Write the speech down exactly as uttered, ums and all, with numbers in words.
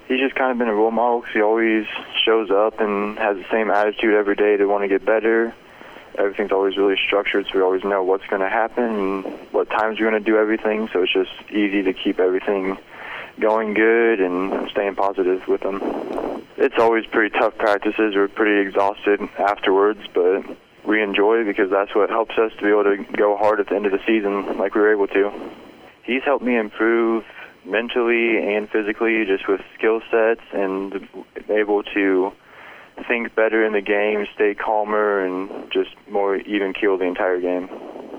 He's just kind of been a role model because he always shows up and has the same attitude every day to want to get better. Everything's always really structured, so we always know what's going to happen and what times you're going to do everything, so it's just easy to keep everything going good and staying positive with him. It's always pretty tough practices. We're pretty exhausted afterwards, but we enjoy it because that's what helps us to be able to go hard at the end of the season like we were able to. He's helped me improve mentally and physically, just with skill sets and able to think better in the game, stay calmer, and just more even keel the entire game.